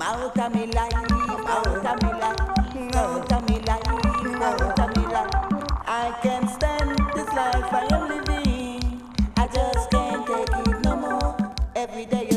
out of me life, out of me life, out of me life, out of me life. I can't stand this life I am living. I just can't take it no more. Every day